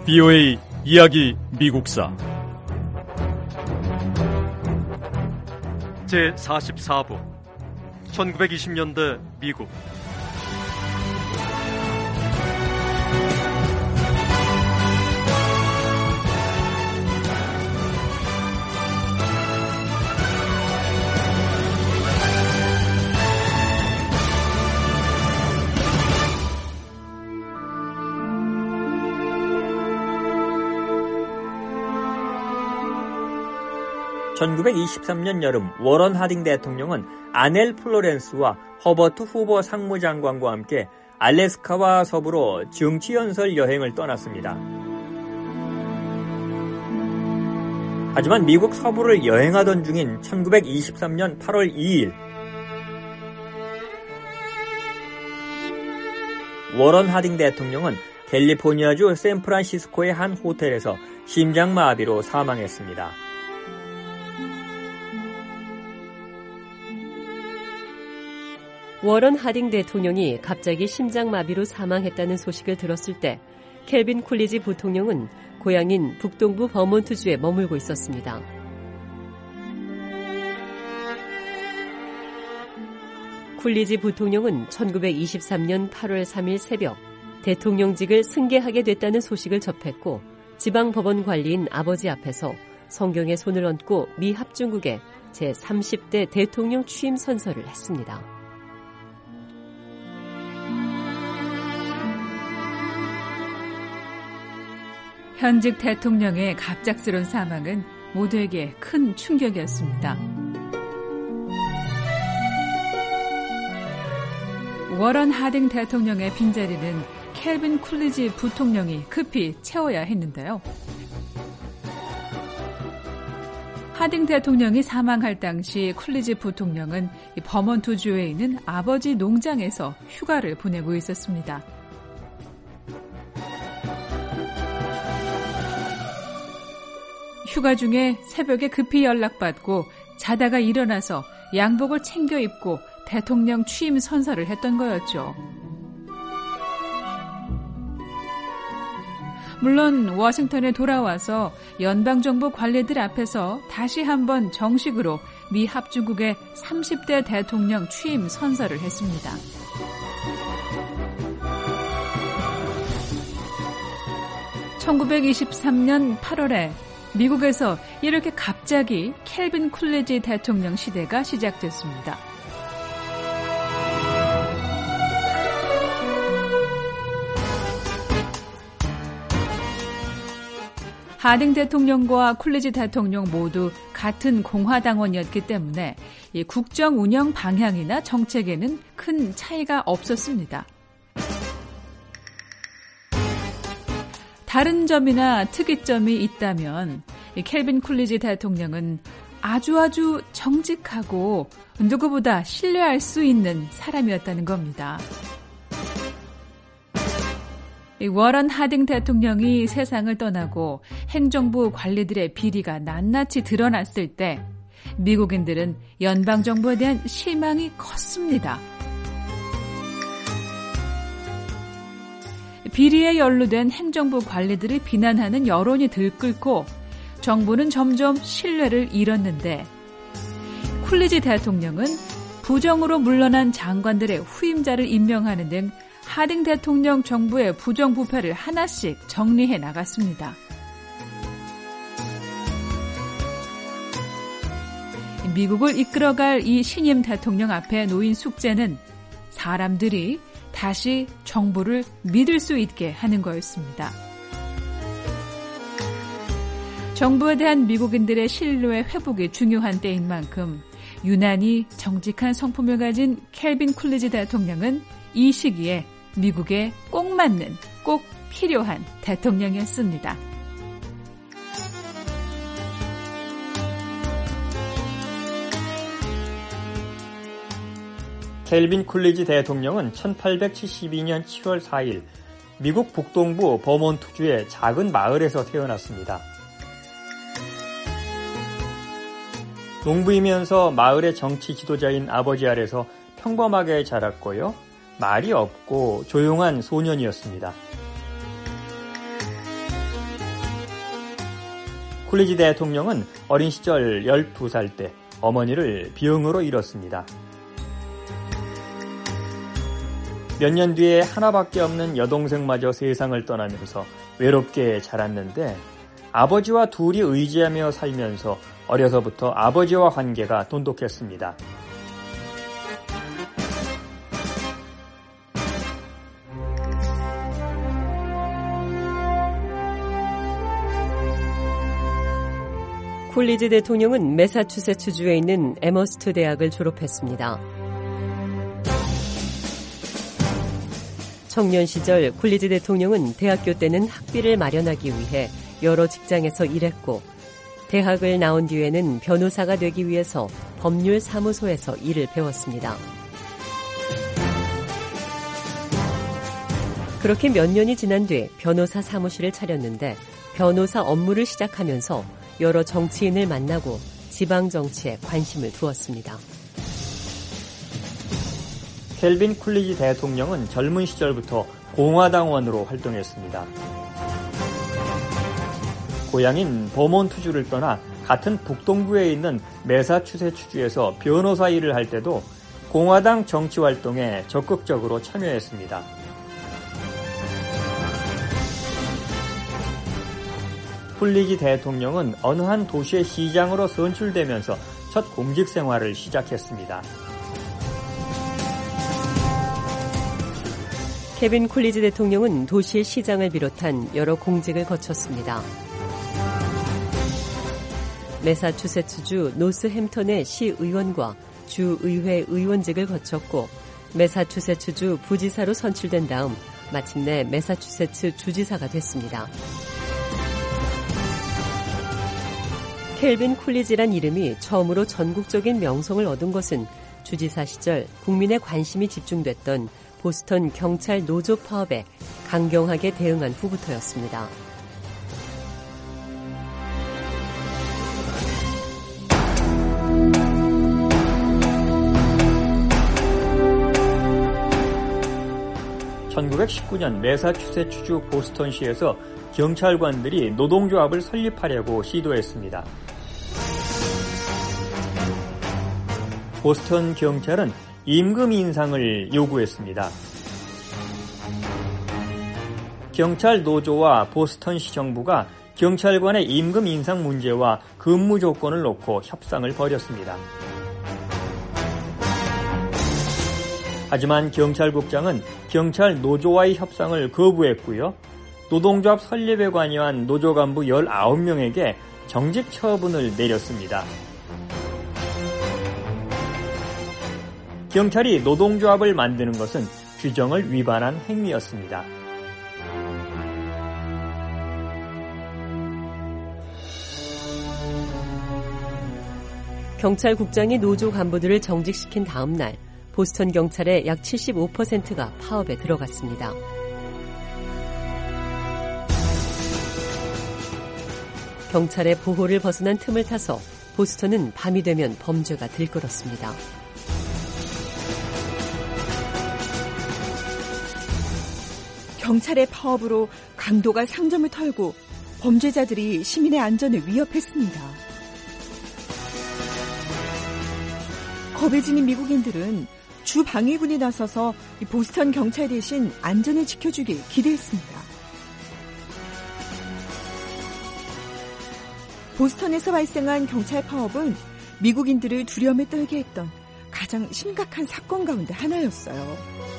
BOA 이야기 미국사 제44부 1920년대 미국. (1923년) 여름 워런 하딩 대통령은 아넬 플로렌스와 허버트 후보 상무장관과 함께 알래스카와 서부로 정치연설 여행을 떠났습니다. 하지만 미국 서부를 여행하던 중인 1923년 8월 2일 워런 하딩 대통령은 캘리포니아주 샌프란시스코의 한 호텔에서 심장마비로 사망했습니다. 워런 하딩 대통령이 갑자기 심장마비로 사망했다는 소식을 들었을 때 켈빈 쿨리지 부통령은 고향인 북동부 버몬트주에 머물고 있었습니다. 쿨리지 부통령은 1923년 8월 3일 새벽 대통령직을 승계하게 됐다는 소식을 접했고 지방법원 관리인 아버지 앞에서 성경에 손을 얹고 미 합중국의 제30대 대통령 취임 선서를 했습니다. 현직 대통령의 갑작스러운 사망은 모두에게 큰 충격이었습니다. 워런 하딩 대통령의 빈자리는 켈빈 쿨리지 부통령이 급히 채워야 했는데요. 하딩 대통령이 사망할 당시 쿨리지 부통령은 버몬트주에 있는 아버지 농장에서 휴가를 보내고 있었습니다. 휴가 중에 새벽에 급히 연락받고 자다가 일어나서 양복을 챙겨 입고 대통령 취임 선서를 했던 거였죠. 물론 워싱턴에 돌아와서 연방정부 관리들 앞에서 다시 한번 정식으로 미 합중국의 30대 대통령 취임 선서를 했습니다. (1923년 8월에) 미국에서 이렇게 갑자기 켈빈 쿨리지 대통령 시대가 시작됐습니다. 하딩 대통령과 쿨리지 대통령 모두 같은 공화당원이었기 때문에 이 국정 운영 방향이나 정책에는 큰 차이가 없었습니다. 다른 점이나 특이점이 있다면 켈빈 쿨리지 대통령은 아주 정직하고 누구보다 신뢰할 수 있는 사람이었다는 겁니다. 워런 하딩 대통령이 세상을 떠나고 행정부 관리들의 비리가 낱낱이 드러났을 때 미국인들은 연방정부에 대한 실망이 컸습니다. 비리에 연루된 행정부 관리들을 비난하는 여론이 들끓고 정부는 점점 신뢰를 잃었는데 쿨리지 대통령은 부정으로 물러난 장관들의 후임자를 임명하는 등 하딩 대통령 정부의 부정부패를 하나씩 정리해 나갔습니다. 미국을 이끌어갈 이 신임 대통령 앞에 놓인 숙제는 사람들이 다시 정부를 믿을 수 있게 하는 거였습니다. 정부에 대한 미국인들의 신뢰 회복이 중요한 때인 만큼 유난히 정직한 성품을 가진 켈빈 쿨리지 대통령은 이 시기에 미국에 꼭 맞는, 꼭 필요한 대통령이었습니다. 켈빈 쿨리지 대통령은 1872년 7월 4일 미국 북동부 버몬트주의 작은 마을에서 태어났습니다. 농부이면서 마을의 정치 지도자인 아버지 아래서 평범하게 자랐고요. 말이 없고 조용한 소년이었습니다. 쿨리지 대통령은 어린 시절 12살 때 어머니를 병으로 잃었습니다. 몇 년 뒤에 하나밖에 없는 여동생마저 세상을 떠나면서 외롭게 자랐는데 아버지와 둘이 의지하며 살면서 어려서부터 아버지와 관계가 돈독했습니다. 쿨리지 대통령은 매사추세츠주에 있는 에머스트 대학을 졸업했습니다. 청년 시절 쿨리지 대통령은 대학교 때는 학비를 마련하기 위해 여러 직장에서 일했고 대학을 나온 뒤에는 변호사가 되기 위해서 법률 사무소에서 일을 배웠습니다. 그렇게 몇 년이 지난 뒤 변호사 사무실을 차렸는데 변호사 업무를 시작하면서 여러 정치인을 만나고 지방 정치에 관심을 두었습니다. 켈빈 쿨리지 대통령은 젊은 시절부터 공화당원으로 활동했습니다. 고향인 버몬트주를 떠나 같은 북동부에 있는 매사추세츠주에서 변호사 일을 할 때도 공화당 정치 활동에 적극적으로 참여했습니다. 쿨리지 대통령은 어느 한 도시의 시장으로 선출되면서 첫 공직 생활을 시작했습니다. 케빈 쿨리지 대통령은 도시의 시장을 비롯한 여러 공직을 거쳤습니다. 매사추세츠주 노스햄턴의 시의원과 주의회 의원직을 거쳤고 매사추세츠주 부지사로 선출된 다음 마침내 매사추세츠 주지사가 됐습니다. 켈빈 쿨리지란 이름이 처음으로 전국적인 명성을 얻은 것은 주지사 시절 국민의 관심이 집중됐던 보스턴 경찰 노조 파업에 강경하게 대응한 후부터였습니다. (1919년) 매사추세츠주 보스턴시에서 경찰관들이 노동조합을 설립하려고 시도했습니다. 보스턴 경찰은 임금 인상을 요구했습니다. 경찰 노조와 보스턴시 정부가 경찰관의 임금 인상 문제와 근무 조건을 놓고 협상을 벌였습니다. 하지만 경찰국장은 경찰 노조와의 협상을 거부했고요. 노동조합 설립에 관여한 노조 간부 19명에게 정직 처분을 내렸습니다. 경찰이 노동조합을 만드는 것은 규정을 위반한 행위였습니다. 경찰국장이 노조 간부들을 정직시킨 다음 날 보스턴 경찰의 약 75%가 파업에 들어갔습니다. 경찰의 보호를 벗어난 틈을 타서 보스턴은 밤이 되면 범죄가 들끓었습니다. 경찰의 파업으로 강도가 상점을 털고 범죄자들이 시민의 안전을 위협했습니다. 겁에 질린 미국인들은 주 방위군이 나서서 보스턴 경찰 대신 안전을 지켜주길 기대했습니다. 보스턴에서 발생한 경찰 파업은 미국인들을 두려움에 떨게 했던 가장 심각한 사건 가운데 하나였어요.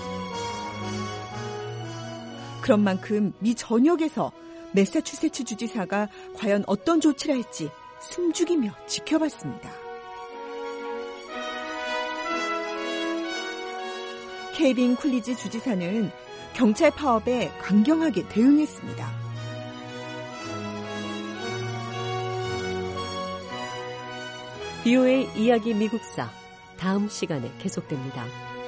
그런 만큼 미 전역에서 매사추세츠 주지사가 과연 어떤 조치를 할지 숨죽이며 지켜봤습니다. 케빈 쿨리지 주지사는 경찰 파업에 강경하게 대응했습니다. BOA 이야기 미국사 다음 시간에 계속됩니다.